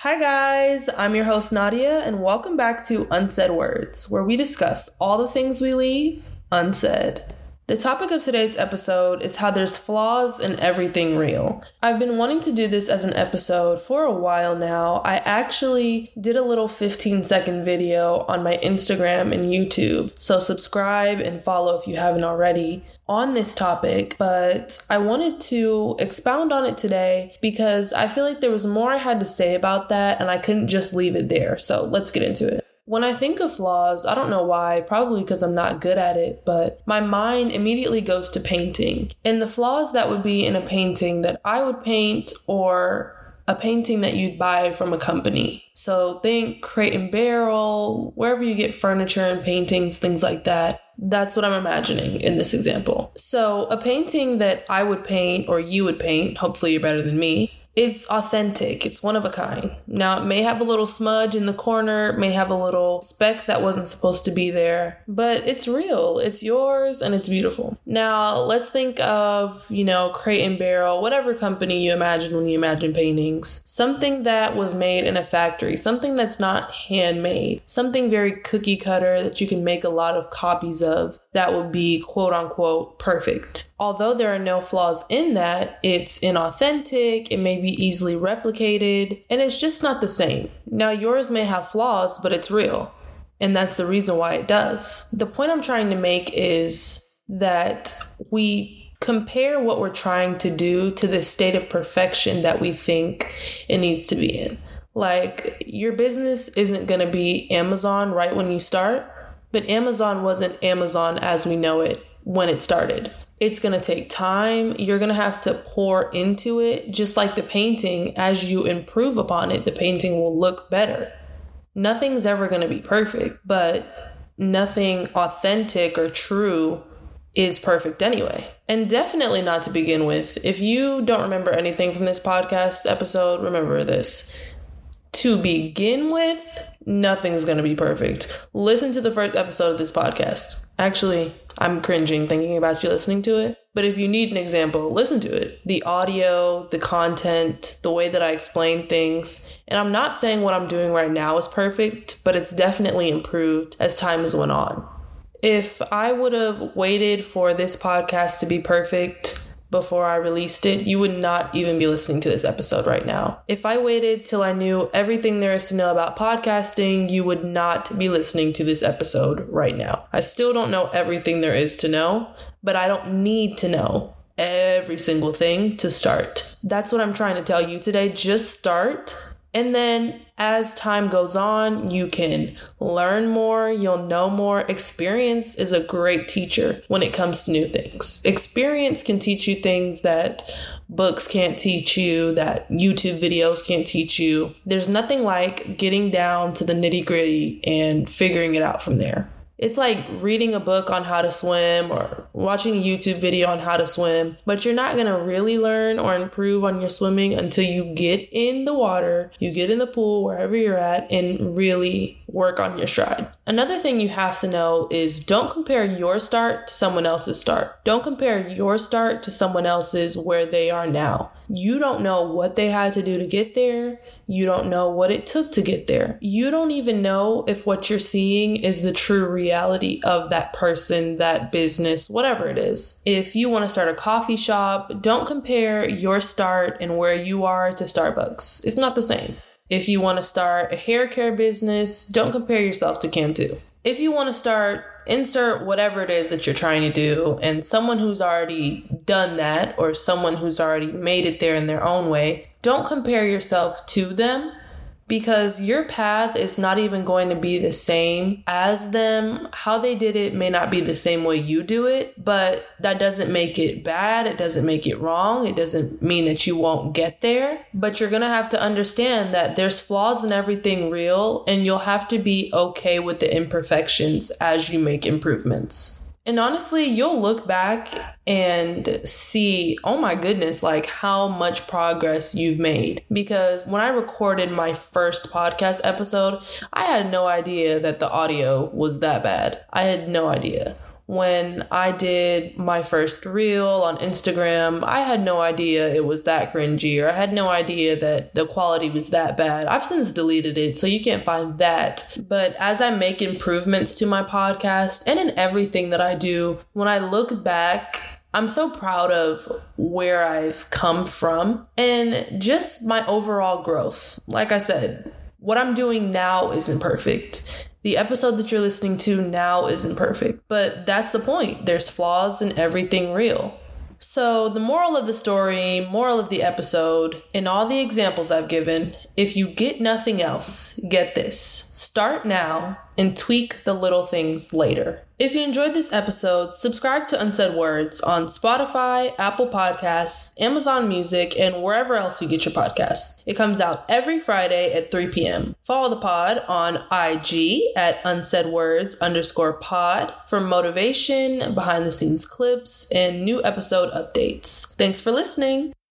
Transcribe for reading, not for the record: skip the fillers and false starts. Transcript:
Hi guys, I'm your host Nadia, and welcome back to Unsaid Words, where we discuss all the things we leave unsaid. The topic of today's episode is how there's flaws in everything real. I've been wanting to do this as an episode for a while now. I actually did a little 15-second video on my Instagram and YouTube, so subscribe and follow if you haven't already on this topic, but I wanted to expound on it today because I feel like there was more I had to say about that and I couldn't just leave it there. So let's get into it. When I think of flaws, I don't know why, probably because I'm not good at it, but my mind immediately goes to painting. And the flaws that would be in a painting that I would paint or a painting that you'd buy from a company. So think Crate and Barrel, wherever you get furniture and paintings, things like that. That's what I'm imagining in this example. So a painting that I would paint or you would paint, hopefully you're better than me, it's authentic. It's one of a kind. Now, it may have a little smudge in the corner, it may have a little speck that wasn't supposed to be there, but it's real. It's yours and it's beautiful. Now, let's think of, Crate and Barrel, whatever company you imagine when you imagine paintings. Something that was made in a factory, something that's not handmade, something very cookie cutter that you can make a lot of copies of that would be quote unquote perfect. Although there are no flaws in that, it's inauthentic, it may be easily replicated, and it's just not the same. Now, yours may have flaws, but it's real, and that's the reason why it does. The point I'm trying to make is that we compare what we're trying to do to the state of perfection that we think it needs to be in. Like, your business isn't going to be Amazon right when you start, but Amazon wasn't Amazon as we know it when it started. It's going to take time. You're going to have to pour into it. Just like the painting, as you improve upon it, the painting will look better. Nothing's ever going to be perfect, but nothing authentic or true is perfect anyway. And definitely not to begin with. If you don't remember anything from this podcast episode, remember this. To begin with, nothing's going to be perfect. Listen to the first episode of this podcast. Actually, I'm cringing thinking about you listening to it. But if you need an example, listen to it. The audio, the content, the way that I explain things. And I'm not saying what I'm doing right now is perfect, but it's definitely improved as time has went on. If I would have waited for this podcast to be perfect before I released it, you would not even be listening to this episode right now. If I waited till I knew everything there is to know about podcasting, you would not be listening to this episode right now. I still don't know everything there is to know, but I don't need to know every single thing to start. That's what I'm trying to tell you today. Just start. And then as time goes on, you can learn more, you'll know more. Experience is a great teacher when it comes to new things. Experience can teach you things that books can't teach you, that YouTube videos can't teach you. There's nothing like getting down to the nitty-gritty and figuring it out from there. It's like reading a book on how to swim or watching a YouTube video on how to swim, but you're not going to really learn or improve on your swimming until you get in the water, you get in the pool, wherever you're at, and really work on your stride. Another thing you have to know is don't compare your start to someone else's start. Don't compare your start to someone else's where they are now. You don't know what they had to do to get there. You don't know what it took to get there. You don't even know if what you're seeing is the true reality of that person, that business, whatever it is. If you want to start a coffee shop, don't compare your start and where you are to Starbucks. It's not the same. If you want to start a hair care business, don't compare yourself to Cantu. If you want to start, insert whatever it is that you're trying to do, and someone who's already done that or someone who's already made it there in their own way, don't compare yourself to them because your path is not even going to be the same as them. How they did it may not be the same way you do it, but that doesn't make it bad. It doesn't make it wrong. It doesn't mean that you won't get there, but you're going to have to understand that there's flaws in everything real, and you'll have to be okay with the imperfections as you make improvements. And honestly, you'll look back and see, oh my goodness, like how much progress you've made. Because when I recorded my first podcast episode, I had no idea that the audio was that bad. I had no idea. When I did my first reel on Instagram, I had no idea it was that cringy, or I had no idea that the quality was that bad. I've since deleted it, so you can't find that. But as I make improvements to my podcast and in everything that I do, when I look back, I'm so proud of where I've come from and just my overall growth. Like I said, what I'm doing now isn't perfect. The episode that you're listening to now isn't perfect, but that's the point. There's flaws in everything real. So the moral of the story, moral of the episode, in all the examples I've given, if you get nothing else, get this. Start now and tweak the little things later. If you enjoyed this episode, subscribe to Unsaid Words on Spotify, Apple Podcasts, Amazon Music, and wherever else you get your podcasts. It comes out every Friday at 3 p.m. Follow the pod on IG at unsaidwords_pod for motivation, behind the scenes clips, and new episode updates. Thanks for listening.